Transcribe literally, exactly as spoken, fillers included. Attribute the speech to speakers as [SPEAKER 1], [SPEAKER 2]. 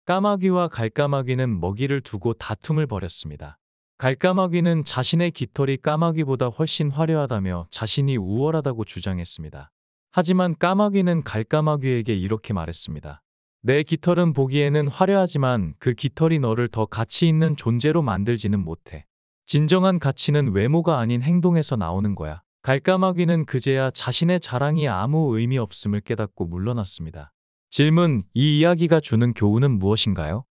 [SPEAKER 1] 까마귀와 갈까마귀는 먹이를 두고 다툼을 벌였습니다. 갈까마귀는 자신의 깃털이 까마귀보다 훨씬 화려하다며 자신이 우월하다고 주장했습니다. 하지만 까마귀는 갈까마귀에게 이렇게 말했습니다. 내 깃털은 보기에는 화려하지만 그 깃털이 너를 더 가치 있는 존재로 만들지는 못해. 진정한 가치는 외모가 아닌 행동에서 나오는 거야. 갈까마귀는 그제야 자신의 자랑이 아무 의미 없음을 깨닫고 물러났습니다. 질문: 이 이야기가 주는 교훈은 무엇인가요?